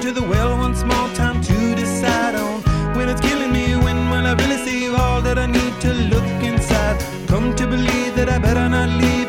to the well once more, time to decide on when it's killing me. When will I really see all that I need to look inside? Come to believe that I better not leave